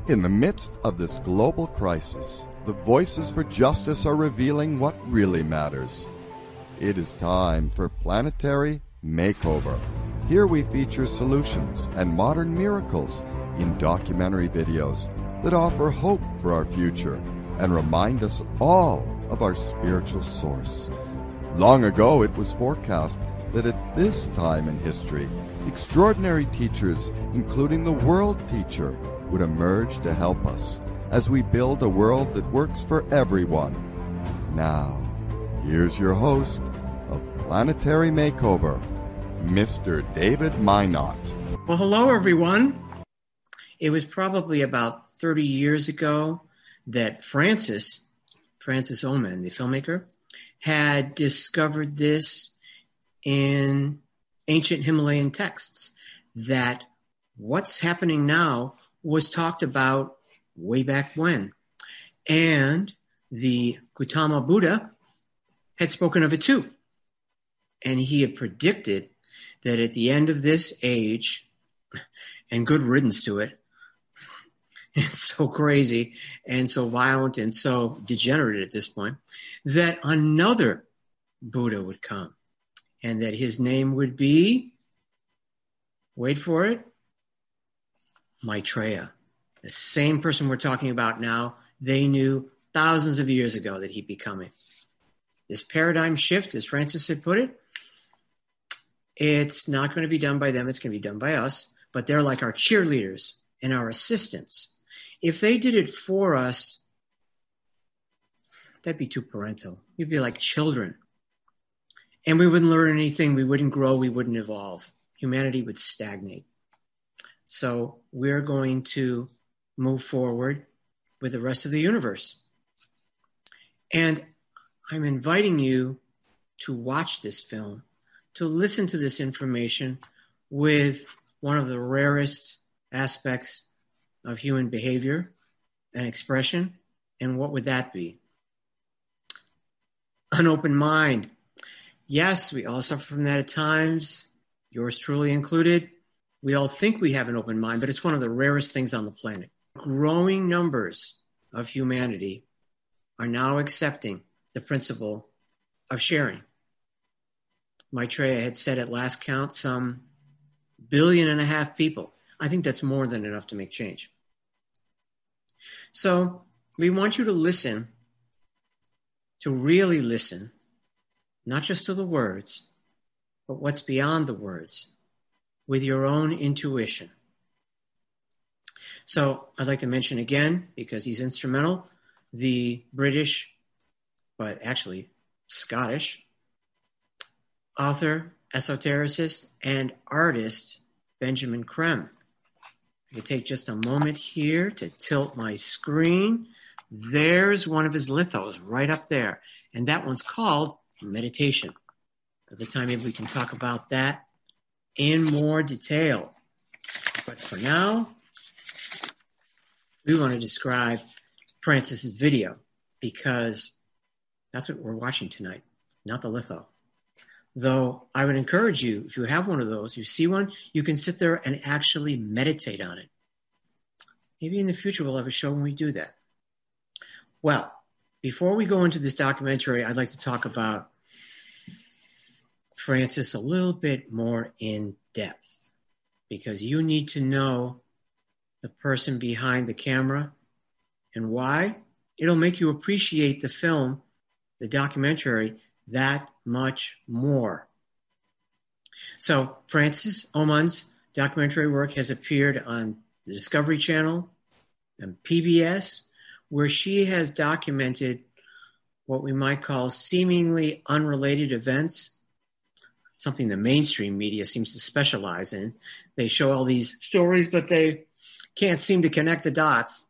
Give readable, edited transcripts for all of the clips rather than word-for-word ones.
In the midst of this global crisis, the voices for justice are revealing what really matters. It is time for Planetary Makeover. Here we feature solutions and modern miracles in documentary videos that offer hope for our future and remind us all of our spiritual source. Long ago, it was forecast that at this time in history, extraordinary teachers, including the world teacher, would emerge to help us as we build a world that works for everyone. Now, here's your host of Planetary Makeover, Mr. David Minot. Well, hello, everyone. It was probably about 30 years ago that Francis Oman, the filmmaker, had discovered this in ancient Himalayan texts, that what's happening now was talked about way back when. And the Gautama Buddha had spoken of it too. And he had predicted that at the end of this age, and good riddance to it, it's so crazy and so violent and so degenerate at this point, that another Buddha would come and that his name would be, wait for it, Maitreya. The same person we're talking about now, they knew thousands of years ago that he'd be coming. This paradigm shift, as Francis had put it, it's not going to be done by them, it's going to be done by us, but they're like our cheerleaders and our assistants. If they did it for us, that'd be too parental. We'd be like children. And we wouldn't learn anything, we wouldn't grow, we wouldn't evolve. Humanity would stagnate. So we're going to move forward with the rest of the universe. And I'm inviting you to watch this film, to listen to this information with one of the rarest aspects of human behavior and expression. And what would that be? An open mind. Yes, we all suffer from that at times, yours truly included. We all think we have an open mind, but it's one of the rarest things on the planet. Growing numbers of humanity are now accepting the principle of sharing. Maitreya had said at last count some 1.5 billion people. I think that's more than enough to make change. So we want you to listen, to really listen, not just to the words, but what's beyond the words, with your own intuition. So I'd like to mention again, because he's instrumental, the British, but actually Scottish, author, esotericist, and artist Benjamin Creme. I could take just a moment here to tilt my screen. There's one of his lithos right up there, and that one's called Meditation. At the time, maybe we can talk about that in more detail. But for now, we want to describe Francis's video, because that's what we're watching tonight, not the litho. Though I would encourage you, if you have one of those, you see one, you can sit there and actually meditate on it. Maybe in the future we'll have a show when we do that. Well, before we go into this documentary, I'd like to talk about Francis a little bit more in depth, because you need to know the person behind the camera. And why? It'll make you appreciate the film, the documentary, that much more. So Francis Oman's documentary work has appeared on the Discovery Channel and PBS, where she has documented what we might call seemingly unrelated events, something the mainstream media seems to specialize in. They show all these stories, but they can't seem to connect the dots.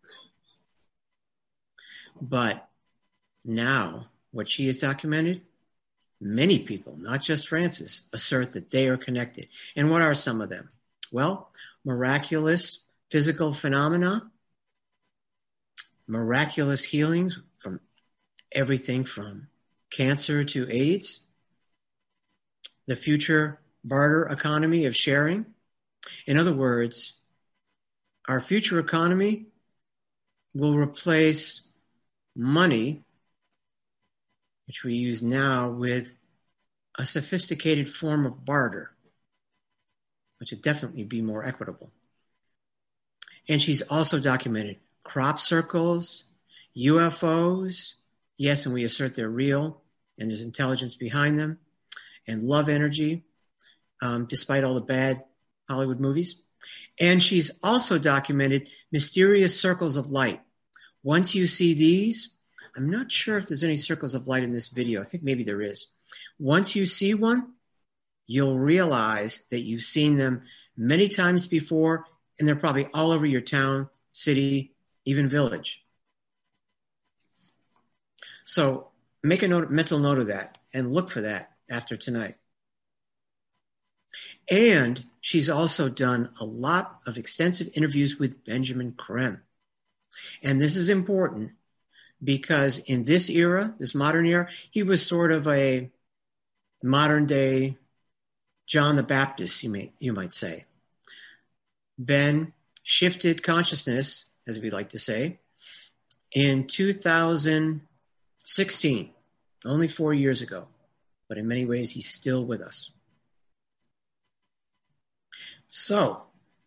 But now, what she has documented, many people, not just Francis, assert that they are connected. And what are some of them? Well, miraculous physical phenomena, miraculous healings from everything from cancer to AIDS, the future barter economy of sharing. In other words, our future economy will replace money, which we use now, with a sophisticated form of barter, which would definitely be more equitable. And she's also documented crop circles, UFOs, yes, and we assert they're real, and there's intelligence behind them, and love energy, despite all the bad Hollywood movies. And she's also documented mysterious circles of light. Once you see these, I'm not sure if there's any circles of light in this video. I think maybe there is. Once you see one, you'll realize that you've seen them many times before, and they're probably all over your town, city, even village. So make a mental note of that and look for that after tonight. And she's also done a lot of extensive interviews with Benjamin Creme. And this is important because in this era, this modern era, he was sort of a modern day John the Baptist, you might say. Ben shifted consciousness, as we like to say, in 2016, only 4 years ago. But in many ways, he's still with us. So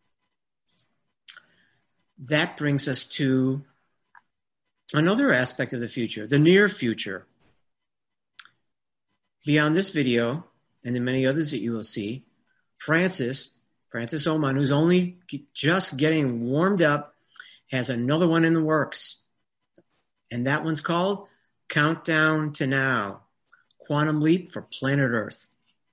that brings us to another aspect of the future, the near future. Beyond this video, and the many others that you will see, Francis Oman, who's only just getting warmed up, has another one in the works. And that one's called Countdown to Now, Quantum Leap for Planet Earth.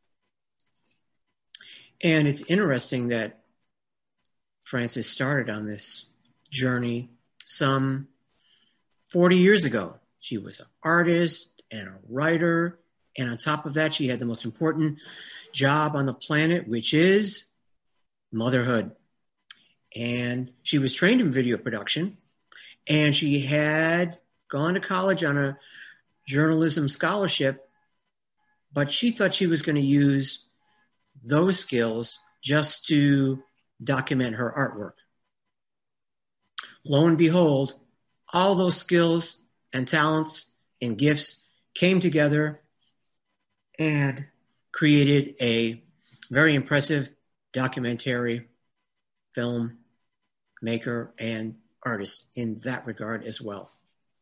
And it's interesting that Francis started on this journey some 40 years ago. She was an artist and a writer, and on top of that, she had the most important job on the planet, which is motherhood. And she was trained in video production, and she had gone to college on a journalism scholarship, but she thought she was going to use those skills just to document her artwork. Lo and behold, all those skills and talents and gifts came together and created a very impressive documentary film maker and artist in that regard as well.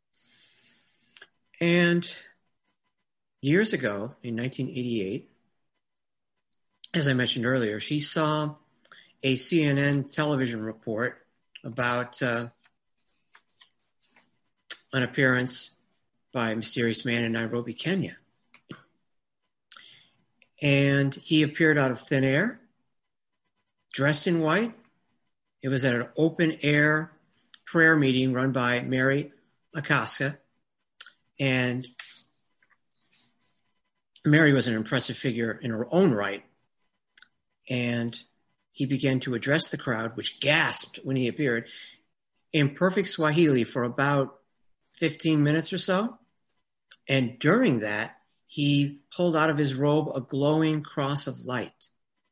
And years ago, in 1988, as I mentioned earlier, she saw a CNN television report about an appearance by a mysterious man in Nairobi, Kenya. And he appeared out of thin air, dressed in white. It was at an open-air prayer meeting run by Mary Akasa. And Mary was an impressive figure in her own right. And he began to address the crowd, which gasped when he appeared, in perfect Swahili for about 15 minutes or so. And during that, he pulled out of his robe a glowing cross of light.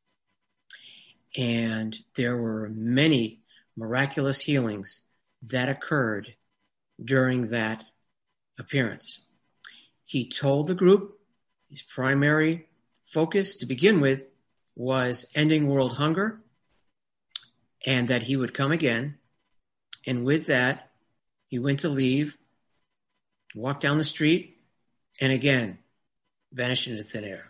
And there were many miraculous healings that occurred during that appearance. He told the group his primary focus to begin with was ending world hunger, and that he would come again. And with that, he went to leave, walked down the street, and again, vanished into thin air.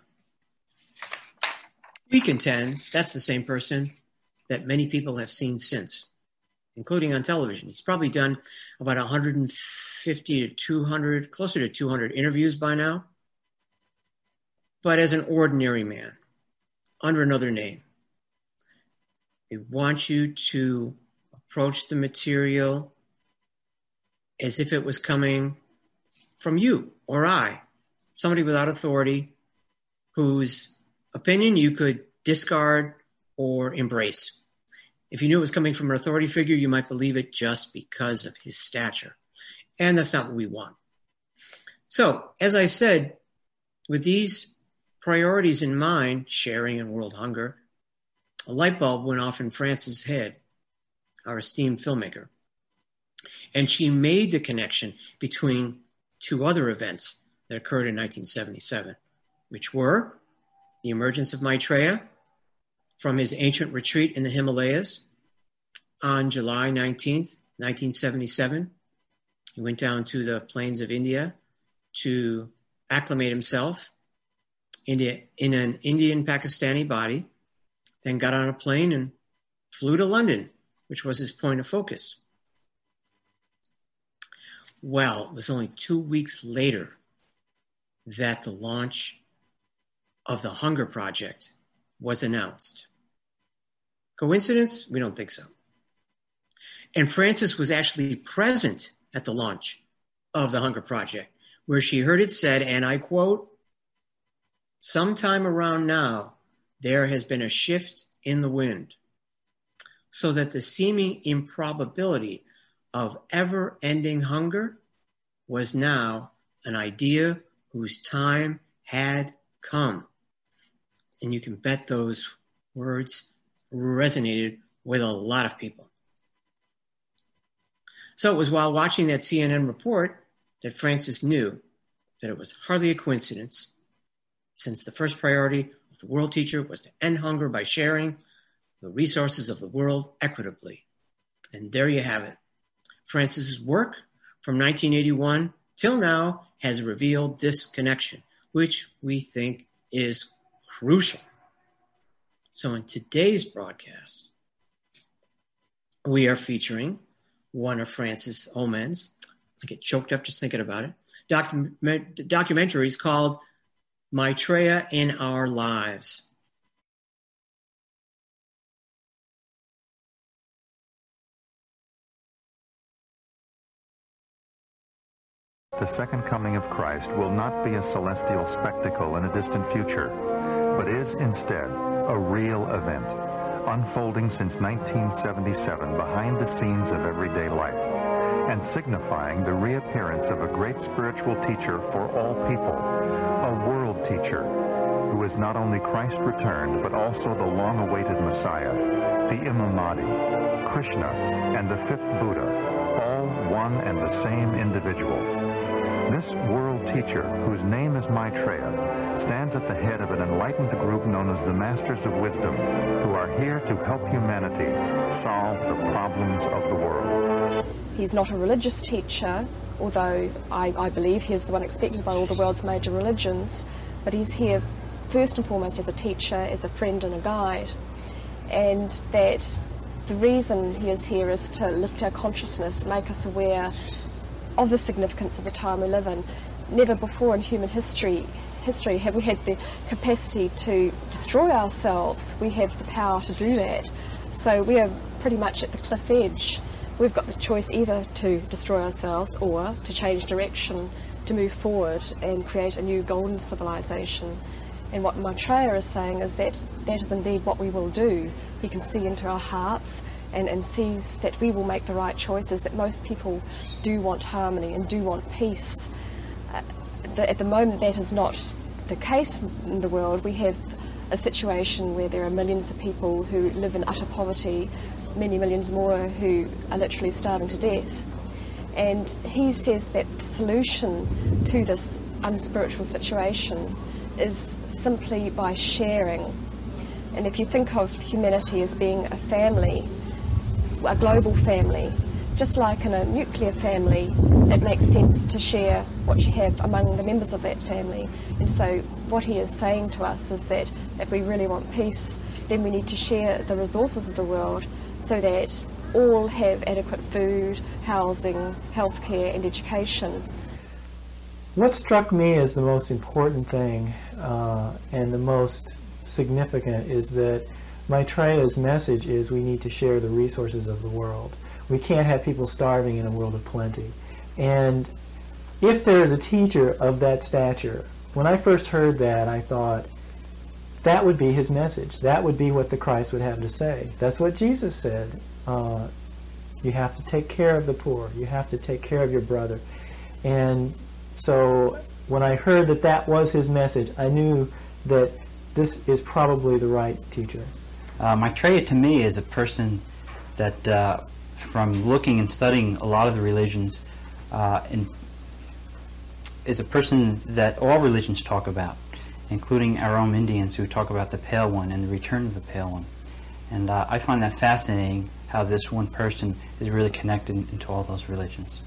We contend that's the same person that many people have seen since, including on television. He's probably done about 150 to 200, closer to 200 interviews by now. But as an ordinary man, under another name. They want you to approach the material as if it was coming from you or I, somebody without authority, whose opinion you could discard or embrace. If you knew it was coming from an authority figure, you might believe it just because of his stature. And that's not what we want. So, as I said, with these priorities in mind, sharing and world hunger, a light bulb went off in Francis' head, our esteemed filmmaker. And she made the connection between two other events that occurred in 1977, which were the emergence of Maitreya from his ancient retreat in the Himalayas on July 19th, 1977. He went down to the plains of India to acclimate himself in an Indian-Pakistani body, then got on a plane and flew to London, which was his point of focus. Well, it was only 2 weeks later that the launch of the Hunger Project was announced. Coincidence? We don't think so. And Frances was actually present at the launch of the Hunger Project, where she heard it said, and I quote, "Sometime around now, there has been a shift in the wind, so that the seeming improbability of ever-ending hunger was now an idea whose time had come." And you can bet those words resonated with a lot of people. So it was while watching that CNN report that Frances knew that it was hardly a coincidence, since the first priority of the world teacher was to end hunger by sharing the resources of the world equitably. And there you have it. Frances's work from 1981 till now has revealed this connection, which we think is crucial. So in today's broadcast, we are featuring one of Frances Ullman's, I get choked up just thinking about it, documentaries called Maitreya in Our Lives. The second coming of Christ will not be a celestial spectacle in a distant future, but is instead a real event, unfolding since 1977 behind the scenes of everyday life, and signifying the reappearance of a great spiritual teacher for all people, a world teacher, who is not only Christ returned, but also the long-awaited Messiah, the Imam Mahdi, Krishna, and the fifth Buddha, all one and the same individual. This world teacher, whose name is Maitreya, stands at the head of an enlightened group known as the Masters of Wisdom, who are here to help humanity solve the problems of the world. He's not a religious teacher, although I believe he's the one expected by all the world's major religions, but he's here first and foremost as a teacher, as a friend and a guide, and that the reason he is here is to lift our consciousness, make us aware of the significance of the time we live in. Never before in human history have we had the capacity to destroy ourselves. We have the power to do that. So we are pretty much at the cliff edge. We've got the choice either to destroy ourselves or to change direction, to move forward and create a new golden civilization. And what Maitreya is saying is that that is indeed what we will do. He can see into our hearts and sees that we will make the right choices, that most people do want harmony and do want peace. At the moment that is not the case in the world. We have a situation where there are millions of people who live in utter poverty, many millions more who are literally starving to death. And he says that the solution to this unspiritual situation is simply by sharing. And if you think of humanity as being a family, a global family, just like in a nuclear family, it makes sense to share what you have among the members of that family. And so what he is saying to us is that if we really want peace, then we need to share the resources of the world so that all have adequate food, housing, healthcare and education. What struck me as the most important thing and the most significant is that Maitreya's message is we need to share the resources of the world. We can't have people starving in a world of plenty. And if there is a teacher of that stature, when I first heard that, I thought that would be his message. That would be what the Christ would have to say. That's what Jesus said. You have to take care of the poor. You have to take care of your brother. And so when I heard that that was his message, I knew that this is probably the right teacher. Maitreya to me is a person that from looking and studying a lot of the religions, and is a person that all religions talk about, including our own Indians who talk about the Pale One and the return of the Pale One. And I find that fascinating, how this one person is really connected into all those religions.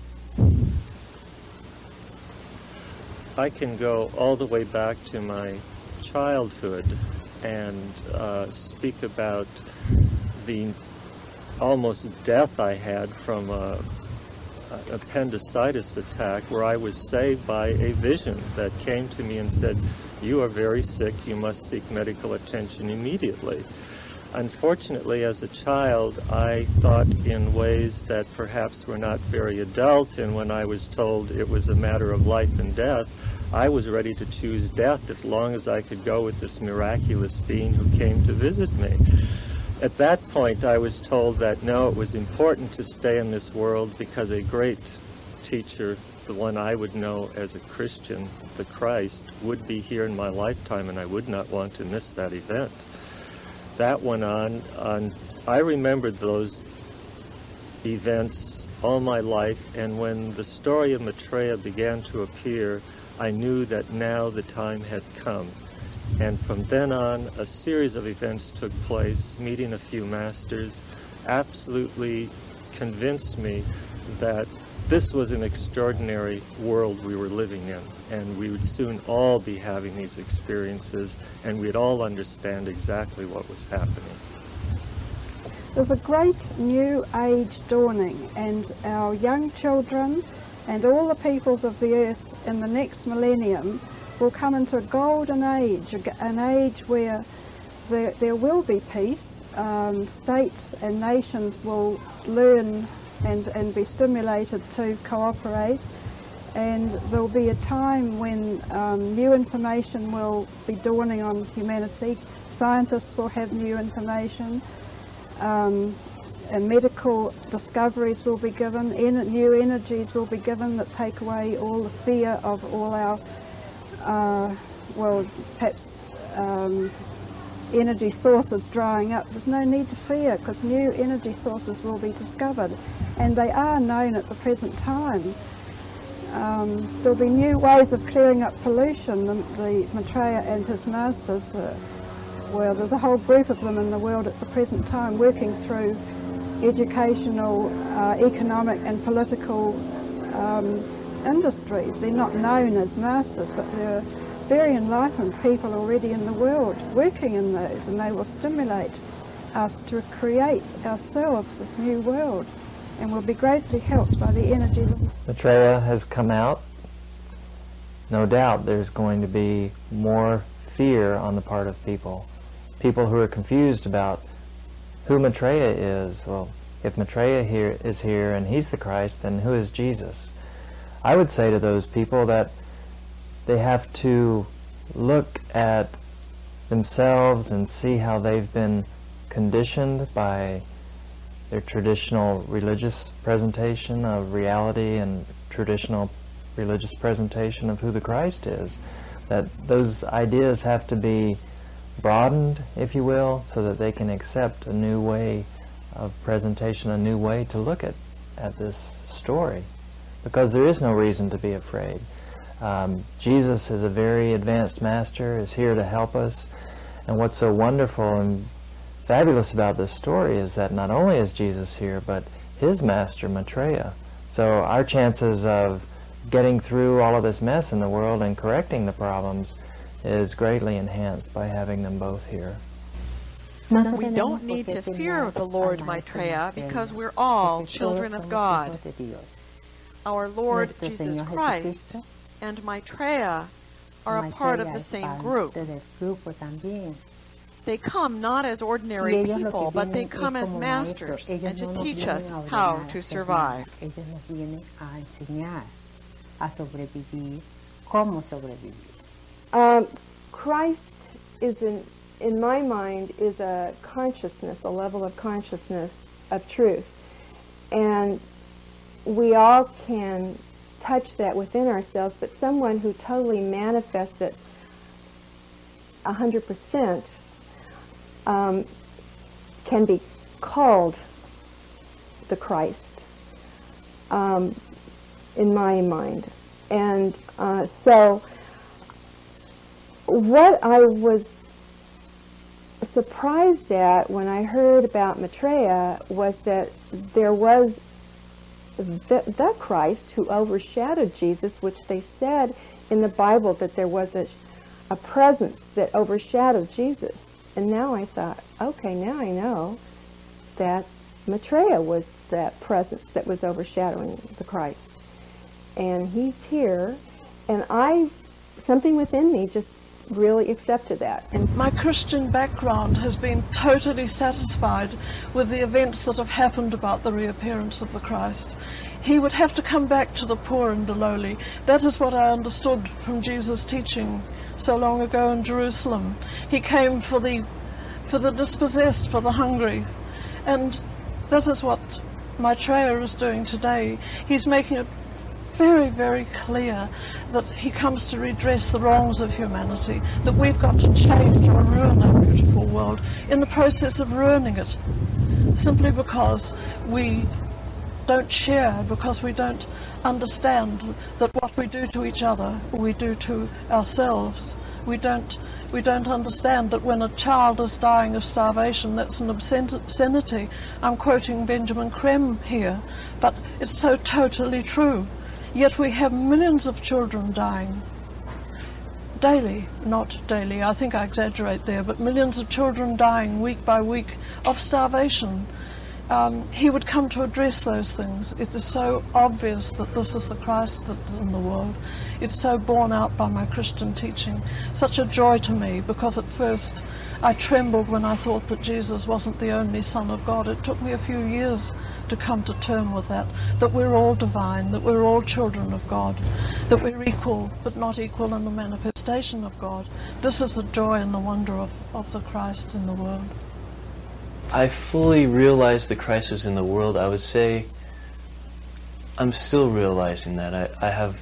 I can go all the way back to my childhood and speak about the almost death I had from an appendicitis attack, where I was saved by a vision that came to me and said, "You are very sick, you must seek medical attention immediately." Unfortunately, as a child, I thought in ways that perhaps were not very adult, and when I was told it was a matter of life and death, I was ready to choose death as long as I could go with this miraculous being who came to visit me. At that point, I was told that no, it was important to stay in this world because a great teacher, the one I would know as a Christian, the Christ, would be here in my lifetime, and I would not want to miss that event. That went on. I remembered those events all my life, and when the story of Maitreya began to appear, I knew that now the time had come. And from then on, a series of events took place, meeting a few masters, absolutely convinced me that this was an extraordinary world we were living in, and we would soon all be having these experiences, and we'd all understand exactly what was happening. There's a great new age dawning, and our young children and all the peoples of the earth in the next millennium will come into a golden age, an age where there will be peace. States and nations will learn and be stimulated to cooperate, and there'll be a time when new information will be dawning on humanity. Scientists will have new information, and medical discoveries will be given, new energies will be given that take away all the fear of all our, perhaps energy sources drying up. There's no need to fear, because new energy sources will be discovered, and they are known at the present time. There'll be new ways of clearing up pollution. The Maitreya and his masters, well, there's a whole group of them in the world at the present time working through educational, economic and political industries. They're not known as masters, but they're very enlightened people already in the world working in those, and they will stimulate us to create ourselves this new world, and we'll be greatly helped by the energy. Maitreya has come out. No doubt there's going to be more fear on the part of people who are confused about who Maitreya is. Well, if Maitreya is here and he's the Christ, then who is Jesus? I would say to those people that they have to look at themselves and see how they've been conditioned by their traditional religious presentation of reality and traditional religious presentation of who the Christ is. That those ideas have to be broadened, if you will, so that they can accept a new way of presentation, a new way to look at this story. Because there is no reason to be afraid. Jesus is a very advanced master, is here to help us. And what's so wonderful and fabulous about this story is that not only is Jesus here, but his master, Maitreya. So our chances of getting through all of this mess in the world and correcting the problems is greatly enhanced by having them both here. We don't need to fear the Lord Maitreya because we're all children of God. Our Lord Jesus Christ and Maitreya are a part of the same group. They come not as ordinary people, but they come as masters and to teach us how to survive. Christ is, in my mind, is a consciousness, a level of consciousness of truth. And we all can touch that within ourselves, but someone who totally manifests it 100% can be called the Christ, in my mind. And so what I was surprised at when I heard about Maitreya was that there was the Christ who overshadowed Jesus, which they said in the Bible that there was a presence that overshadowed Jesus. And now I thought, okay, now I know that Maitreya was that presence that was overshadowing the Christ. And he's here, and something within me just really accepted that. And my Christian background has been totally satisfied with the events that have happened about the reappearance of the Christ. He would have to come back to the poor and the lowly. That is what I understood from Jesus' teaching so long ago in Jerusalem. He came for the dispossessed, for the hungry. And that is what Maitreya is doing today. He's making it very, very clear that he comes to redress the wrongs of humanity, that we've got to change or ruin our beautiful world, in the process of ruining it, simply because we don't share, because we don't understand that what we do to each other, we do to ourselves. We don't understand that when a child is dying of starvation, that's an obscenity. I'm quoting Benjamin Creme here, but it's so totally true. Yet we have millions of children dying daily, not daily, I think I exaggerate there, but millions of children dying week by week of starvation. He would come to address those things. It is so obvious that this is the Christ that is in the world. It's so borne out by my Christian teaching. Such a joy to me, because at first I trembled when I thought that Jesus wasn't the only Son of God. It took me a few years to come to terms with that we're all divine, that we're all children of God, that we're equal, but not equal in the manifestation of God. This is the joy and the wonder of the Christ in the world. I fully realize the Christ is in the world. I would say I'm still realizing that. I have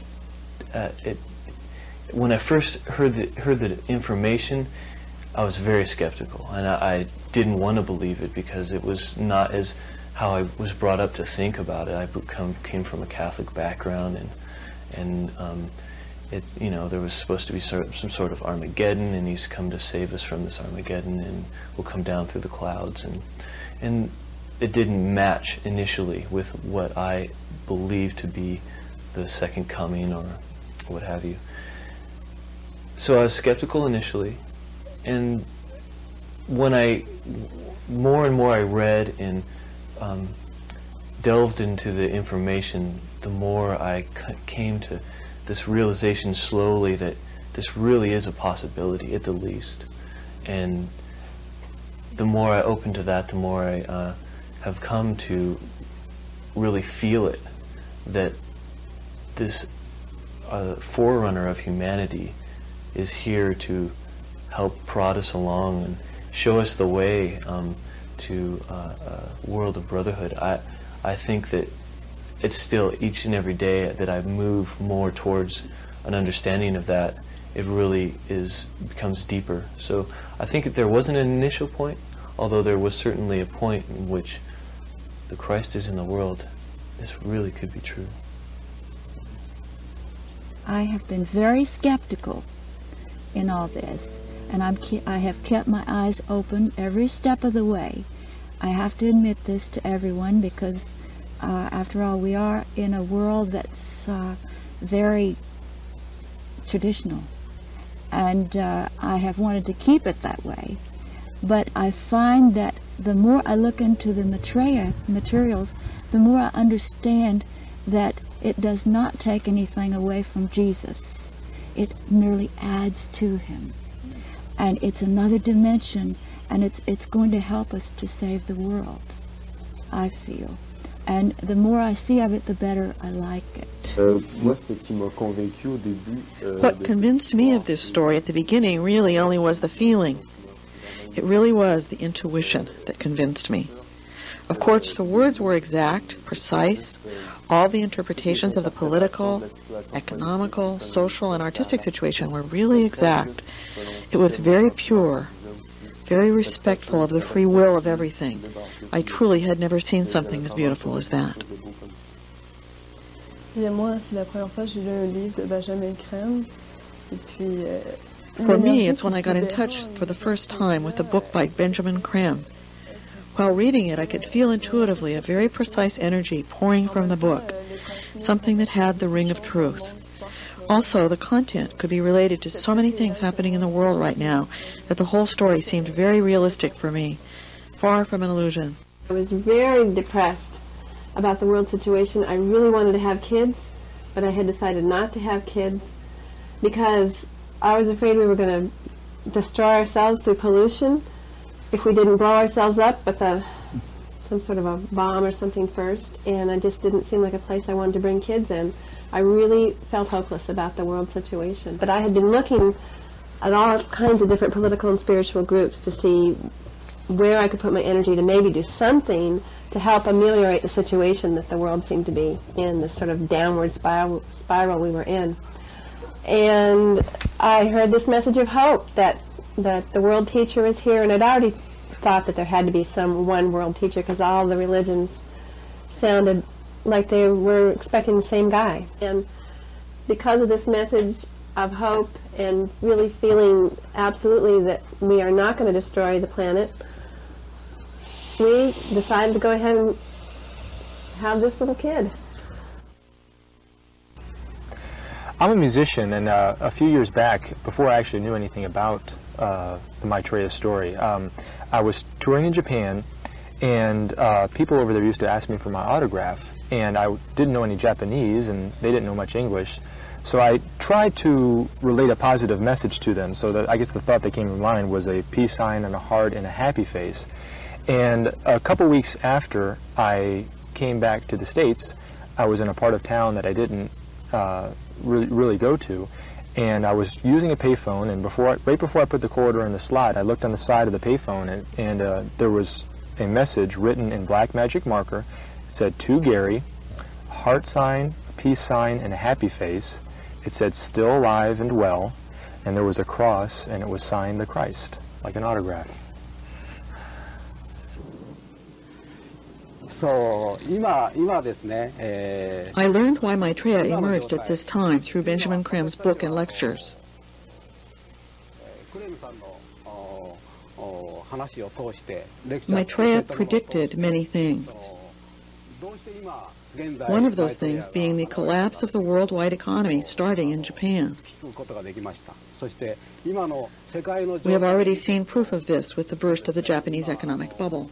when I first heard the information, I was very skeptical, and I didn't want to believe it because it was not as how I was brought up to think about it. I came from a Catholic background, and there was supposed to be some sort of Armageddon, and he's come to save us from this Armageddon, and will come down through the clouds, and it didn't match initially with what I believed to be the second coming or what have you. So I was skeptical initially, and when more and more I read and delved into the information, the more I came to this realization slowly that this really is a possibility at the least. And the more I open to that, the more I have come to really feel it, that this forerunner of humanity is here to help prod us along and show us the way to a world of brotherhood. I think that it's still each and every day that I move more towards an understanding of that, it really becomes deeper. So I think that there wasn't an initial point, although there was certainly a point in which the Christ is in the world. This really could be true. I have been very skeptical in all this, and I have kept my eyes open every step of the way. I have to admit this to everyone because after all, we are in a world that's very traditional, and I have wanted to keep it that way. But I find that the more I look into the materials, the more I understand that it does not take anything away from Jesus. It merely adds to him. And it's another dimension, and it's going to help us to save the world, I feel. And the more I see of it, the better I like it. What convinced me of this story at the beginning really only was the feeling. It really was the intuition that convinced me. Of course, the words were exact, precise. All the interpretations of the political, economical, social, and artistic situation were really exact. It was very pure. very respectful of the free will of everything. I truly had never seen something as beautiful as that. For me, it's when I got in touch for the first time with a book by Benjamin Creme. While reading it, I could feel intuitively a very precise energy pouring from the book, something that had the ring of truth. Also, the content could be related to so many things happening in the world right now that the whole story seemed very realistic for me, far from an illusion. I was very depressed about the world situation. I really wanted to have kids, but I had decided not to have kids because I was afraid we were going to destroy ourselves through pollution if we didn't blow ourselves up with some sort of a bomb or something first, and it just didn't seem like a place I wanted to bring kids in. I really felt hopeless about the world situation. But I had been looking at all kinds of different political and spiritual groups to see where I could put my energy to maybe do something to help ameliorate the situation that the world seemed to be in, this sort of downward spiral we were in. And I heard this message of hope that the world teacher is here, and I'd already thought that there had to be some one world teacher because all the religions sounded like they were expecting the same guy. And because of this message of hope and really feeling absolutely that we are not going to destroy the planet, we decided to go ahead and have this little kid. I'm a musician, and a few years back, before I actually knew anything about the Maitreya story, I was touring in Japan, and people over there used to ask me for my autograph, and I didn't know any Japanese, and they didn't know much English. So I tried to relate a positive message to them, so that I guess the thought that came to mind was a peace sign and a heart and a happy face. And a couple weeks after I came back to the States, I was in a part of town that I didn't really go to, and I was using a payphone, and right before I put the quarter in the slot, I looked on the side of the payphone, and there was a message written in black magic marker. It said, "To Gary, a heart sign, a peace sign, and a happy face." It said, "Still alive and well," and there was a cross, and it was signed the Christ, like an autograph. I learned why Maitreya emerged at this time through Benjamin Creme's book and lectures. Maitreya predicted many things. One of those things being the collapse of the worldwide economy starting in Japan. We have already seen proof of this with the burst of the Japanese economic bubble.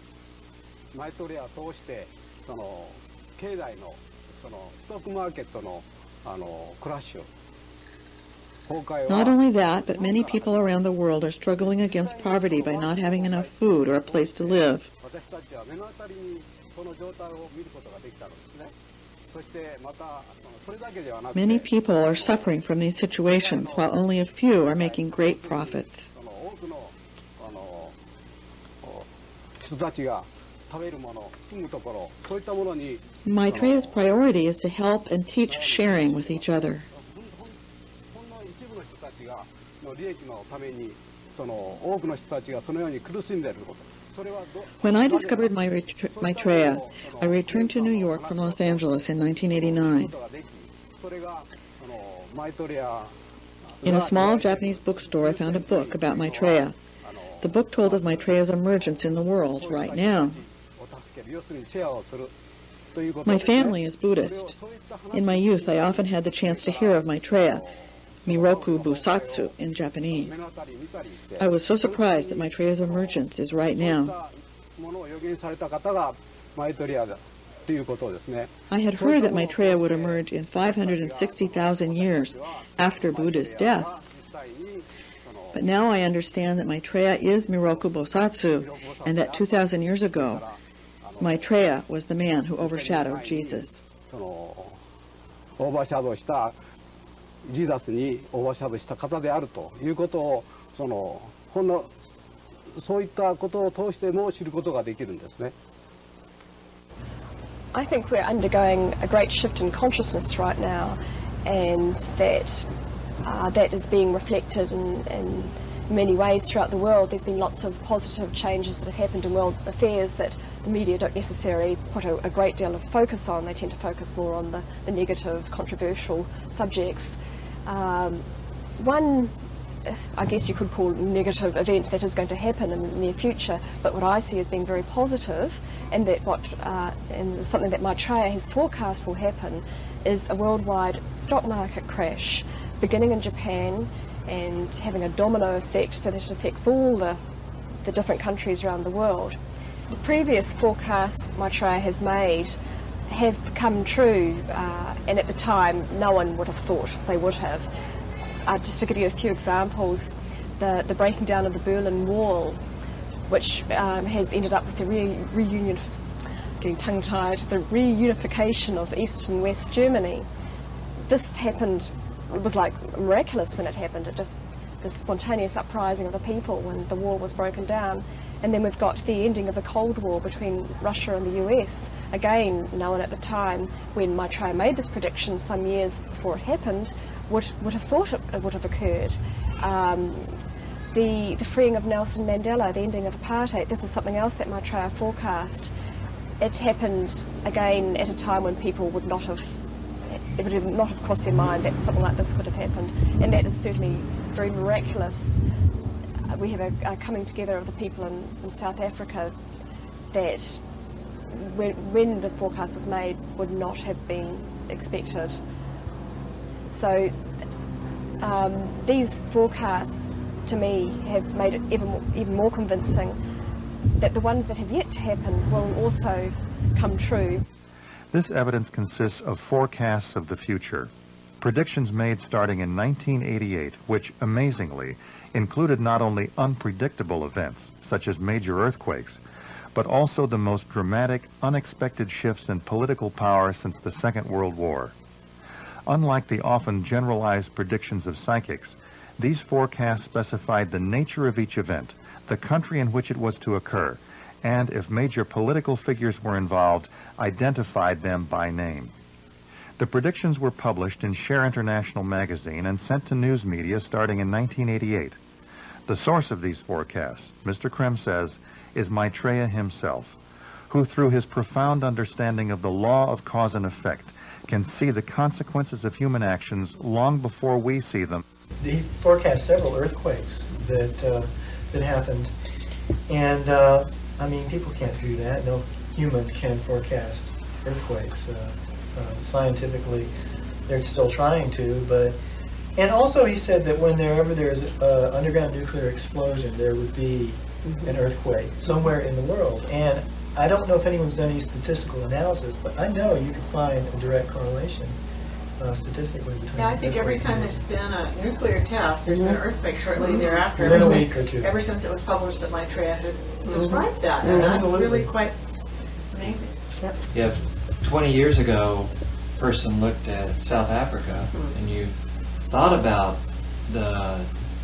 Not only that, but many people around the world are struggling against poverty by not having enough food or a place to live. Many people are suffering from these situations, while only a few are making great profits. Maitreya's priority is to help and teach sharing with each other. When I discovered Maitreya, I returned to New York from Los Angeles in 1989. In a small Japanese bookstore, I found a book about Maitreya. The book told of Maitreya's emergence in the world right now. My family is Buddhist. In my youth, I often had the chance to hear of Maitreya, Miroku Busatsu in Japanese. I was so surprised that Maitreya's emergence is right now. I had heard that Maitreya would emerge in 560,000 years after Buddha's death. But now I understand that Maitreya is Miroku Bosatsu, and that 2,000 years ago, Maitreya was the man who overshadowed Jesus. I think we're undergoing a great shift in consciousness right now, and that is being reflected in many ways throughout the world there's been lots of positive changes that have happened in world affairs that the media don't necessarily put a great deal of focus on. They tend to focus more on the negative, controversial subjects. One, I guess you could call negative event that is going to happen in the near future, but what I see as being very positive, and that and something that Maitreya has forecast will happen, is a worldwide stock market crash, beginning in Japan and having a domino effect so that it affects all the different countries around the world. The previous forecasts Maitreya has made have come true, and at the time no one would have thought they would have. Just to give you a few examples, the breaking down of the Berlin Wall, which has ended up with the reunification of East and West Germany. This happened, it was like miraculous when it happened. It just, the spontaneous uprising of the people when the wall was broken down. And then we've got the ending of the Cold War between Russia and the US. Again, no one at the time, when Maitreya made this prediction some years before it happened, would have thought it would have occurred. The freeing of Nelson Mandela, the ending of apartheid, this is something else that Maitreya forecast. It happened again at a time when people would not have, it would have not have crossed their mind that something like this could have happened, and that is certainly very miraculous. We have a coming together of the people in South Africa that when the forecast was made would not have been expected. So these forecasts to me have made it even more convincing that the ones that have yet to happen will also come true. This evidence consists of forecasts of the future, predictions made starting in 1988, which, amazingly, included not only unpredictable events, such as major earthquakes, but also the most dramatic, unexpected shifts in political power since the Second World War. Unlike the often generalized predictions of psychics, these forecasts specified the nature of each event, the country in which it was to occur, and, if major political figures were involved, identified them by name. The predictions were published in Share International magazine and sent to news media starting in 1988. The source of these forecasts, Mr. Krem says, is Maitreya himself, who through his profound understanding of the law of cause and effect can see the consequences of human actions long before we see them. He forecast several earthquakes that happened, and I mean, people can't do that. No human can forecast earthquakes. Scientifically, they're still trying to, and also he said that whenever there's an underground nuclear explosion, there would be an earthquake somewhere in the world. And I don't know if anyone's done any statistical analysis, but I know you can find a direct correlation statistically between. Yeah, I think every time there's been a nuclear test, there's been an earthquake shortly thereafter. Within a week or two. Ever since it was published that Maitreya had described that, and that's really quite amazing. Yep. Yeah, 20 years ago, a person looked at South Africa, and you thought about the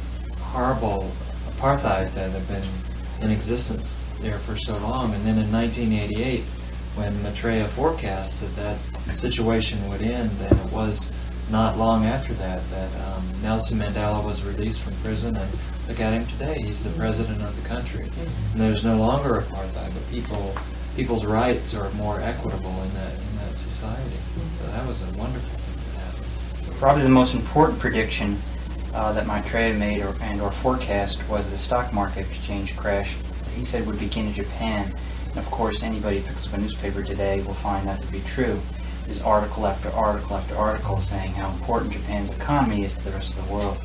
horrible apartheid that had been in existence there for so long, and then in 1988, when Maitreya forecast that situation would end, and it was not long after that Nelson Mandela was released from prison, and look at him today, he's the president of the country. And there's no longer apartheid, but people's rights are more equitable in that society. So that was a wonderful thing that happened. Probably the most important prediction that Maitreya made or forecast was the stock market exchange crash that he said would begin in Japan. And of course, anybody who picks up a newspaper today will find that to be true. There's article after article after article saying how important Japan's economy is to the rest of the world.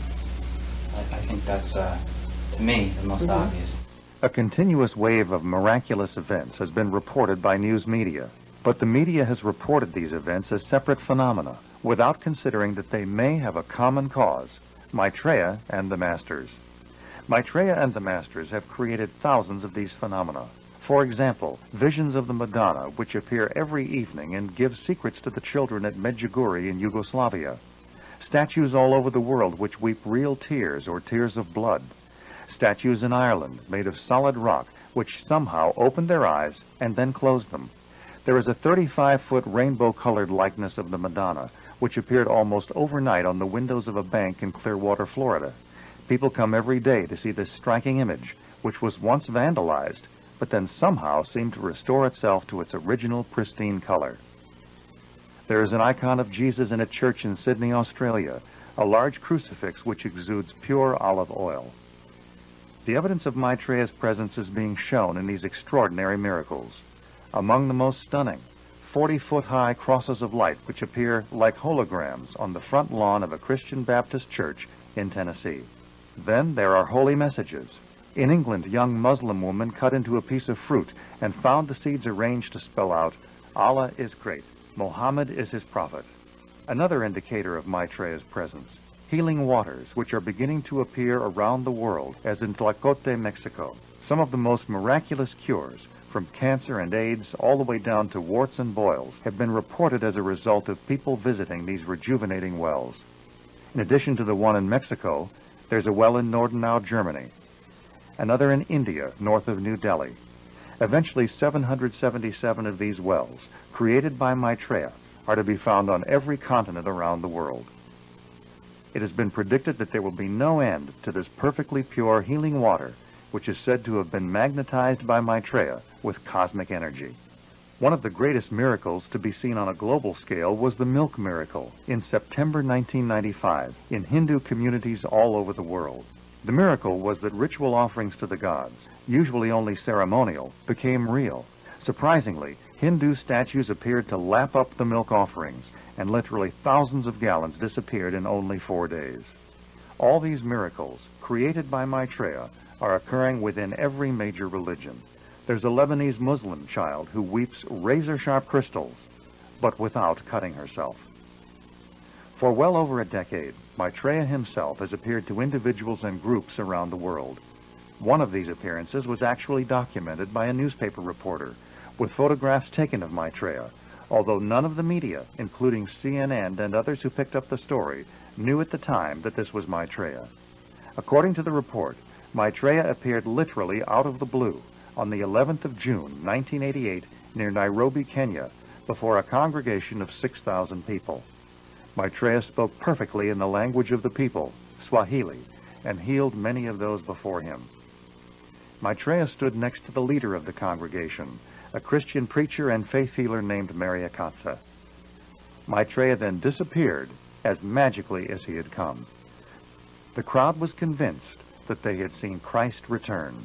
I think that's, to me, the most obvious. A continuous wave of miraculous events has been reported by news media, but the media has reported these events as separate phenomena, without considering that they may have a common cause, Maitreya and the Masters. Maitreya and the Masters have created thousands of these phenomena. For example, visions of the Madonna, which appear every evening and give secrets to the children at Medjugorje in Yugoslavia. Statues all over the world which weep real tears or tears of blood. Statues in Ireland made of solid rock which somehow opened their eyes and then closed them. There is a 35-foot rainbow-colored likeness of the Madonna, which appeared almost overnight on the windows of a bank in Clearwater, Florida. People come every day to see this striking image, which was once vandalized, but then somehow seemed to restore itself to its original pristine color. There is an icon of Jesus in a church in Sydney, Australia, a large crucifix which exudes pure olive oil. The evidence of Maitreya's presence is being shown in these extraordinary miracles. Among the most stunning, 40-foot-high crosses of light which appear like holograms on the front lawn of a Christian Baptist church in Tennessee. Then there are holy messages. In England, a young Muslim woman cut into a piece of fruit and found the seeds arranged to spell out, "Allah is great, Muhammad is his prophet." Another indicator of Maitreya's presence, healing waters which are beginning to appear around the world, as in Tlacote, Mexico. Some of the most miraculous cures, from cancer and AIDS all the way down to warts and boils, have been reported as a result of people visiting these rejuvenating wells. In addition to the one in Mexico, there's a well in Nordenau, Germany. Another in India, north of New Delhi. Eventually, 777 of these wells, created by Maitreya, are to be found on every continent around the world. It has been predicted that there will be no end to this perfectly pure healing water, which is said to have been magnetized by Maitreya with cosmic energy. One of the greatest miracles to be seen on a global scale was the milk miracle in September 1995 in Hindu communities all over the world. The miracle was that ritual offerings to the gods, usually only ceremonial, became real. Surprisingly, Hindu statues appeared to lap up the milk offerings, and literally thousands of gallons disappeared in only 4 days. All these miracles, created by Maitreya, are occurring within every major religion. There's a Lebanese Muslim child who weeps razor-sharp crystals, but without cutting herself. For well over a decade, Maitreya himself has appeared to individuals and groups around the world. One of these appearances was actually documented by a newspaper reporter, with photographs taken of Maitreya, although none of the media, including CNN and others who picked up the story, knew at the time that this was Maitreya. According to the report, Maitreya appeared literally out of the blue on the 11th of June, 1988, near Nairobi, Kenya, before a congregation of 6,000 people. Maitreya spoke perfectly in the language of the people, Swahili, and healed many of those before him. Maitreya stood next to the leader of the congregation, a Christian preacher and faith healer named Maria Katsa. Maitreya then disappeared as magically as he had come. The crowd was convinced that they had seen Christ return.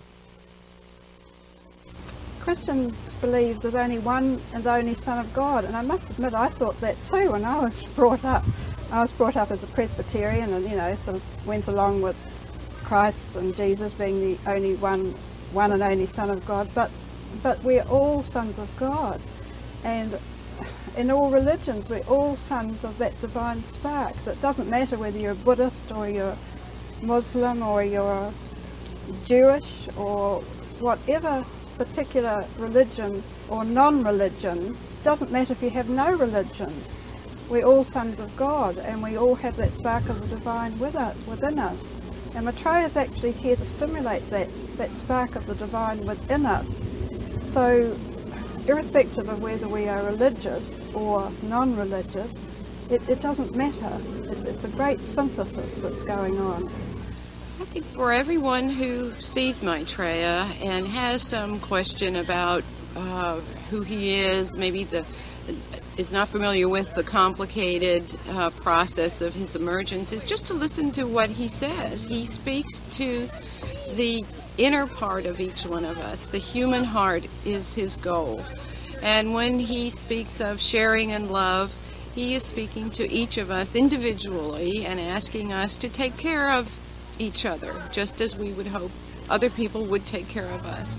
Christians believe there's only one and only Son of God, and I must admit I thought that too when I was brought up. I was brought up as a Presbyterian and, sort of went along with Christ and Jesus being the only one and only Son of God, but we're all sons of God, and in all religions we're all sons of that divine spark. So it doesn't matter whether you're Buddhist or you're Muslim or you're Jewish or whatever particular religion or non-religion, doesn't matter if you have no religion. We're all sons of God, and we all have that spark of the divine within us. And Maitreya is actually here to stimulate that spark of the divine within us. So, irrespective of whether we are religious or non-religious, it doesn't matter. It's a great synthesis that's going on. I think for everyone who sees Maitreya and has some question about who he is, maybe is not familiar with the complicated process of his emergence, is just to listen to what he says. He speaks to the inner part of each one of us. The human heart is his goal. And when he speaks of sharing and love, he is speaking to each of us individually and asking us to take care of each other, just as we would hope other people would take care of us.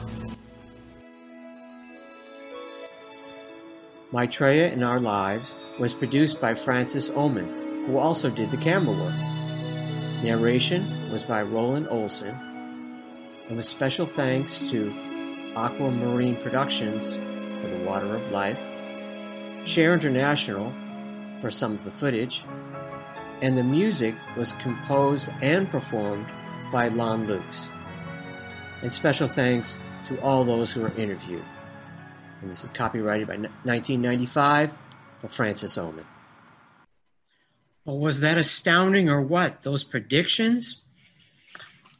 Maitreya in Our Lives was produced by Francis Oman, who also did the camera work. Narration was by Roland Olson, and with special thanks to Aquamarine Productions for the Water of Life, Share International for some of the footage, and the music was composed and performed by Lon Lukes. And special thanks to all those who were interviewed. And this is copyrighted by 1995 for Francis Oman. Well, was that astounding or what? Those predictions?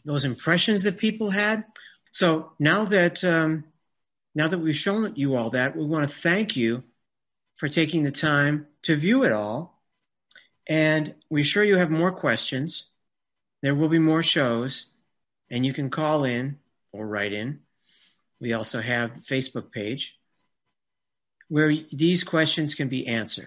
those impressions that people had. So now that we've shown you all that, we want to thank you for taking the time to view it all. And we're sure you have more questions. There will be more shows, and you can call in or write in. We also have the Facebook page where these questions can be answered.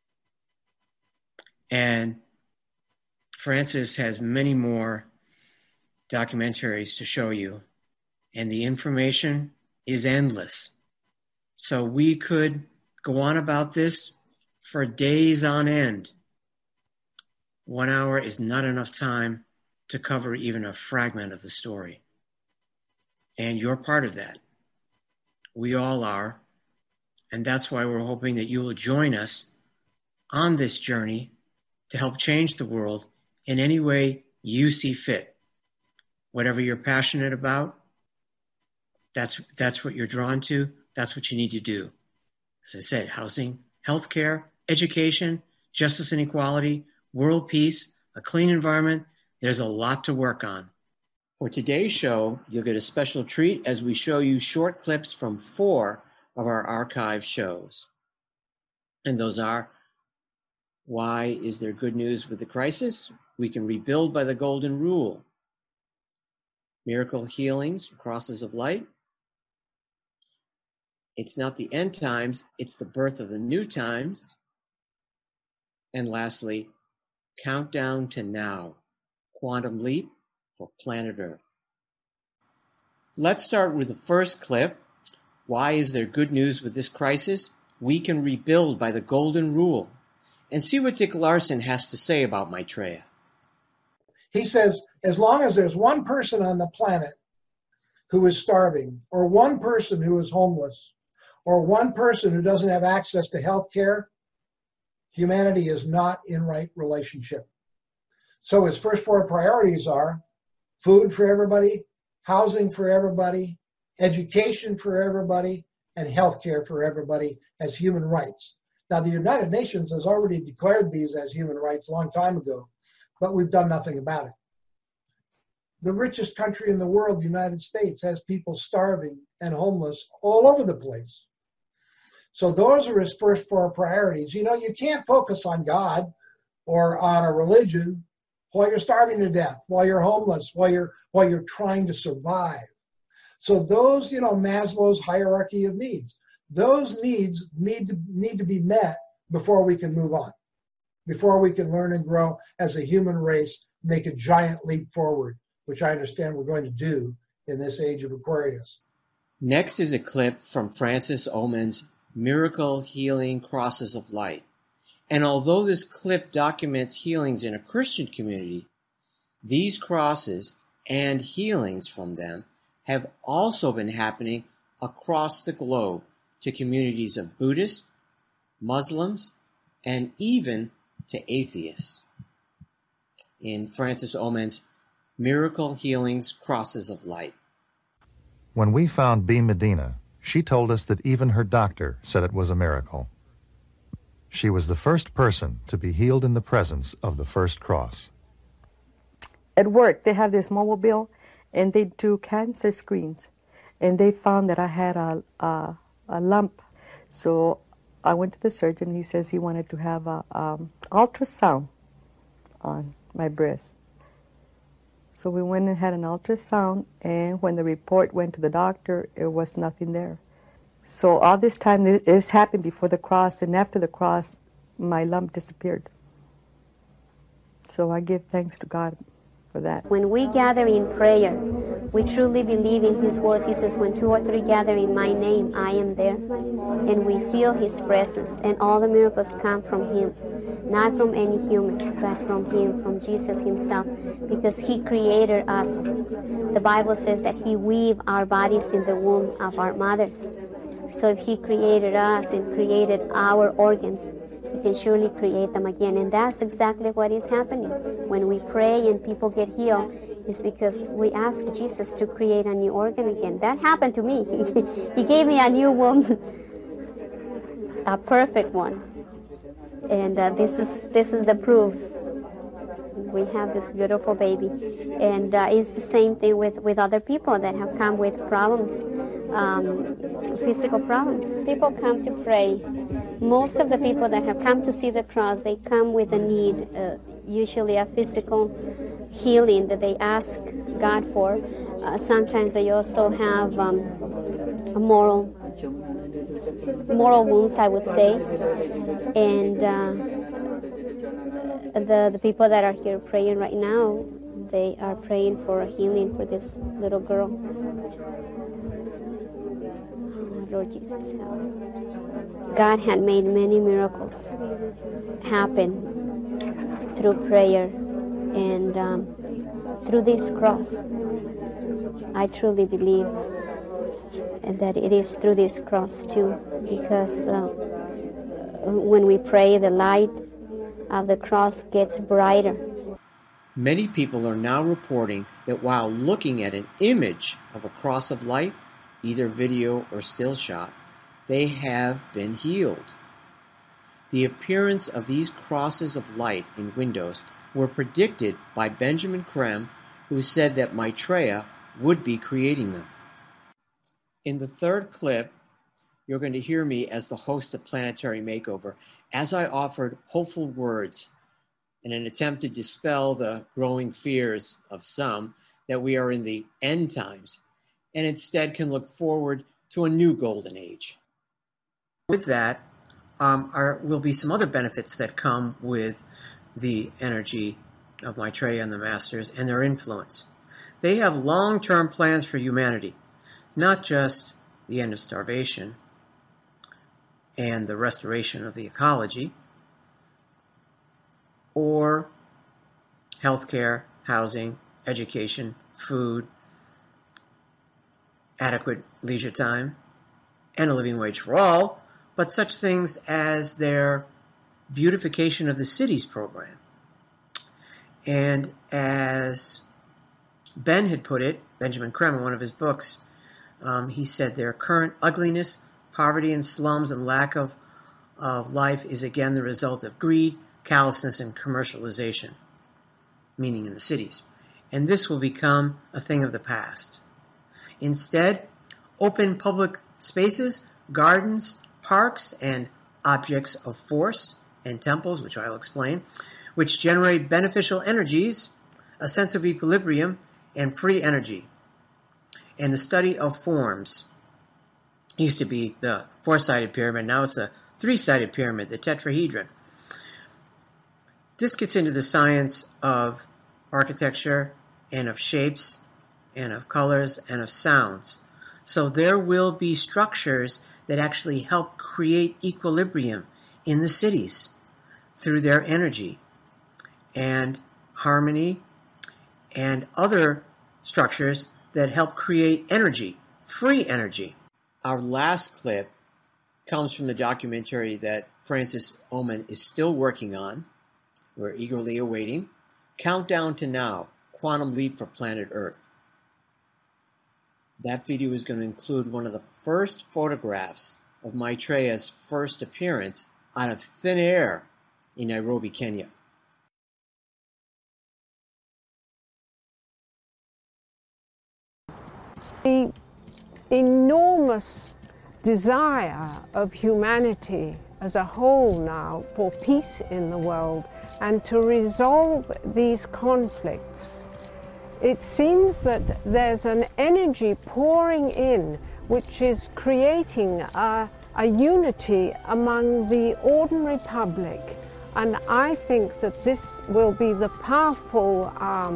And Francis has many more documentaries to show you, and the information is endless. So we could go on about this for days on end. 1 hour is not enough time to cover even a fragment of the story. And you're part of that. We all are. And that's why we're hoping that you will join us on this journey to help change the world in any way you see fit. Whatever you're passionate about, that's what you're drawn to. That's what you need to do. As I said, housing, healthcare, education, justice and equality, world peace, a clean environment. There's a lot to work on. For today's show, you'll get a special treat as we show you short clips from 4 of our archive shows. And those are, Why Is There Good News with the Crisis? We Can Rebuild by the Golden Rule. Miracle Healings, Crosses of Light. It's Not the End Times, It's the Birth of the New Times. And lastly, Countdown to Now, Quantum Leap for Planet Earth. Let's start with the first clip. Why is there good news with this crisis? We can rebuild by the Golden Rule. And see what Dick Larson has to say about Maitreya. He says, as long as there's one person on the planet who is starving, or one person who is homeless, or one person who doesn't have access to health care, humanity is not in right relationship. So his first 4 priorities are food for everybody, housing for everybody, education for everybody, and health care for everybody as human rights. Now, the United Nations has already declared these as human rights a long time ago, but we've done nothing about it. The richest country in the world, the United States, has people starving and homeless all over the place. So those are his first 4 priorities. You know, you can't focus on God or on a religion while you're starving to death, while you're homeless, while you're trying to survive. So those, Maslow's hierarchy of needs, those needs need to be met before we can move on, before we can learn and grow as a human race, make a giant leap forward, which I understand we're going to do in this age of Aquarius. Next is a clip from Francis Oman's Miracle Healing Crosses of Light. And although this clip documents healings in a Christian community, these crosses and healings from them have also been happening across the globe to communities of Buddhists, Muslims, and even to atheists. In Francis Oman's Miracle Healings Crosses of Light. When we found B. Medina, she told us that even her doctor said it was a miracle. She was the first person to be healed in the presence of the first cross. At work, they have this mobile, and they do cancer screens, and they found that I had a lump. So I went to the surgeon. He says he wanted to have a ultrasound on my breast. So we went and had an ultrasound, and when the report went to the doctor, there was nothing there. So all this time, this happened before the cross, and after the cross, my lump disappeared. So I give thanks to God for that. When we gather in prayer, we truly believe in His words. He says, when 2 or 3 gather in my name, I am there. And we feel His presence, and all the miracles come from Him. Not from any human, but from Him, from Jesus Himself, because He created us. The Bible says that He weaved our bodies in the womb of our mothers. So if He created us and created our organs, He can surely create them again. And that's exactly what is happening. When we pray and people get healed, it's because we ask Jesus to create a new organ again. That happened to me. He gave me a new womb, a perfect one. And this is the proof we have this beautiful baby. And it's the same thing with other people that have come with problems, physical problems. People come to pray. Most of the people that have come to see the cross, they come with a need, usually a physical healing that they ask God for. Sometimes they also have moral wounds, I would say. And the people that are here praying right now, they are praying for a healing for this little girl. Oh, Lord Jesus, help. God had made many miracles happen through prayer and through this cross. I truly believe that it is through this cross too, because when we pray, the light of the cross gets brighter. Many people are now reporting that while looking at an image of a cross of light, either video or still shot, they have been healed. The appearance of these crosses of light in windows were predicted by Benjamin Creme, who said that Maitreya would be creating them. In the third clip, you're going to hear me as the host of Planetary Makeover, as I offered hopeful words in an attempt to dispel the growing fears of some that we are in the end times, and instead can look forward to a new golden age. With that, will be some other benefits that come with the energy of Maitreya and the Masters and their influence. They have long-term plans for humanity, not just the end of starvation and the restoration of the ecology, or healthcare, housing, education, food, adequate leisure time, and a living wage for all, but such things as their beautification of the cities program. And as Ben had put it, Benjamin Creme, in one of his books, he said their current ugliness, poverty in slums, and lack of life is again the result of greed, callousness, and commercialization, meaning in the cities. And this will become a thing of the past. Instead, open public spaces, gardens, parks, and objects of force, and temples, which I'll explain, which generate beneficial energies, a sense of equilibrium, and free energy. And the study of forms. It used to be the four-sided pyramid, now it's a three-sided pyramid, the tetrahedron. This gets into the science of architecture and of shapes and of colors and of sounds. So there will be structures that actually help create equilibrium in the cities through their energy and harmony, and other structures that help create energy, free energy. Our last clip comes from the documentary that Francis Oman is still working on. We're eagerly awaiting. Countdown to Now, Quantum Leap for Planet Earth. That video is going to include one of the first photographs of Maitreya's first appearance out of thin air in Nairobi, Kenya. The enormous desire of humanity as a whole now for peace in the world and to resolve these conflicts. It seems that there's an energy pouring in which is creating a unity among the ordinary public, and I think that this will be the powerful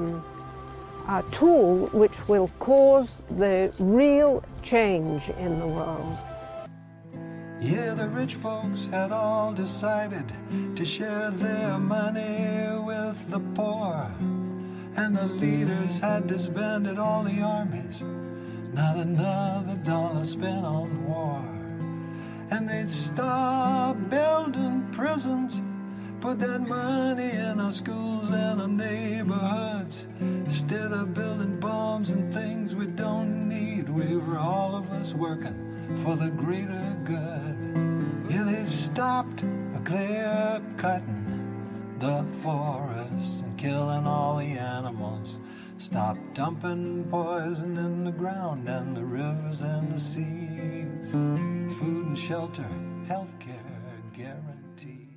tool which will cause the real change in the world. Yeah, the rich folks had all decided to share their money with the poor, and the leaders had disbanded all the armies, not another dollar spent on war. And they'd stop building prisons, put that money in our schools and our neighborhoods. Instead of building bombs and things we don't need, we were all of us working for the greater good. Yeah, they stopped clear cutting the forests and killing all the animals. Stop dumping poison in the ground and the rivers and the seas. Food and shelter, healthcare guaranteed.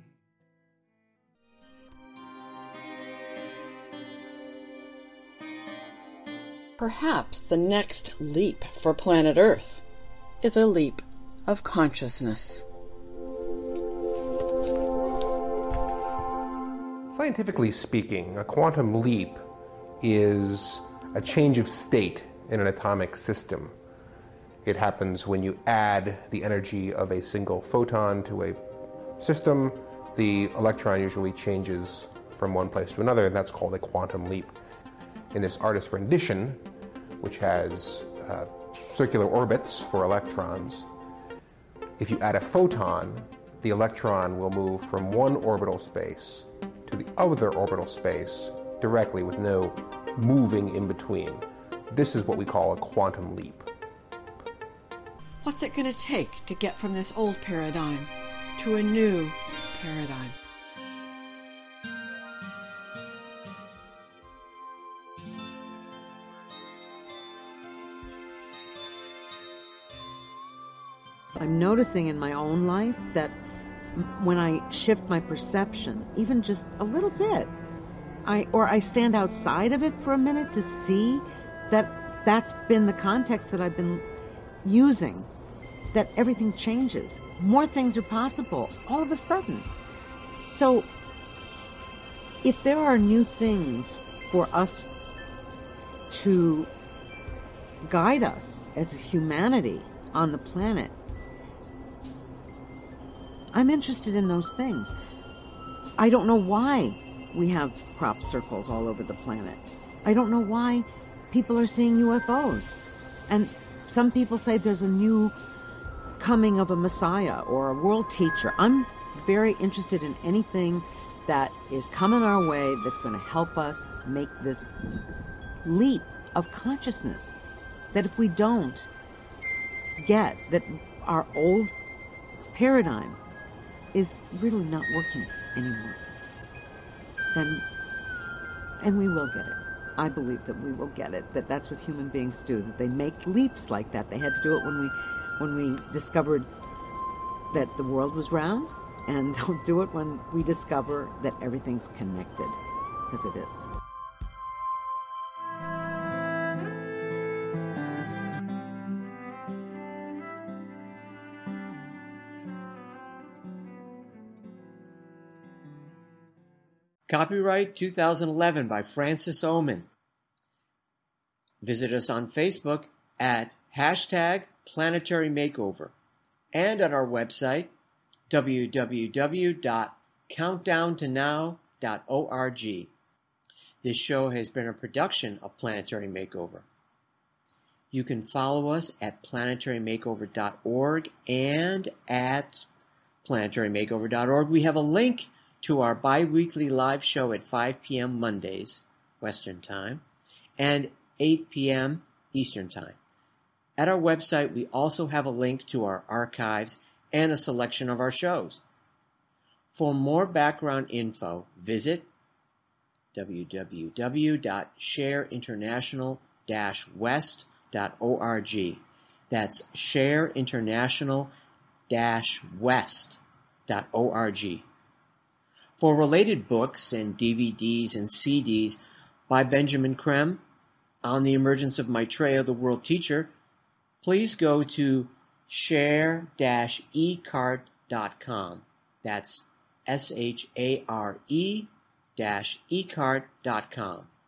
Perhaps the next leap for planet Earth is a leap of consciousness. Scientifically speaking, a quantum leap is a change of state in an atomic system. It happens when you add the energy of a single photon to a system. The electron usually changes from one place to another, and that's called a quantum leap. In this artist's rendition, which has circular orbits for electrons, if you add a photon, the electron will move from one orbital space to the other orbital space directly with no moving in between. This is what we call a quantum leap. What's it going to take to get from this old paradigm to a new paradigm? I'm noticing in my own life that when I shift my perception, even just a little bit, I stand outside of it for a minute to see that that's been the context that I've been using, that everything changes. More things are possible all of a sudden. So if there are new things for us to guide us as a humanity on the planet, I'm interested in those things. I don't know why we have crop circles all over the planet. I don't know why people are seeing UFOs. And some people say there's a new coming of a Messiah or a world teacher. I'm very interested in anything that is coming our way that's going to help us make this leap of consciousness. That if we don't get that our old paradigm is really not working anymore, and we will get it. I believe that we will get it, that that's what human beings do, that they make leaps like that. They had to do it when we discovered that the world was round, and they'll do it when we discover that everything's connected, because it is. Copyright 2011 by Francis Oman. Visit us on Facebook at #Planetary Makeover and at our website www.countdowntonow.org. This show has been a production of Planetary Makeover. You can follow us at planetarymakeover.org and at planetarymakeover.org. We have a link to our bi-weekly live show at 5 p.m. Mondays, Western Time, and 8 p.m. Eastern Time. At our website, we also have a link to our archives and a selection of our shows. For more background info, visit www.shareinternational-west.org. That's shareinternational-west.org. For related books and DVDs and CDs by Benjamin Creme on the emergence of Maitreya, the world teacher, please go to share-ecart.com. That's share-ecart.com.